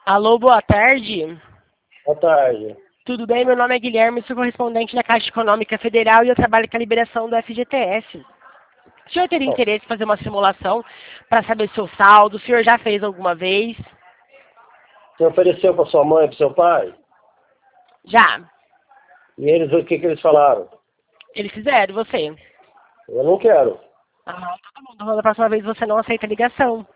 Alô, boa tarde. Boa tarde. Tudo bem? Meu nome é Guilherme, sou correspondente da Caixa Econômica Federal e eu trabalho com a liberação do FGTS. O senhor teria Bom, interesse em fazer uma simulação para saber seu saldo? O senhor já fez alguma vez? você ofereceu para sua mãe e para seu pai? Já. E eles, o que eles falaram? Eles fizeram, você? Eu não quero. Ah, tá bom. Então, da próxima vez você não aceita a ligação.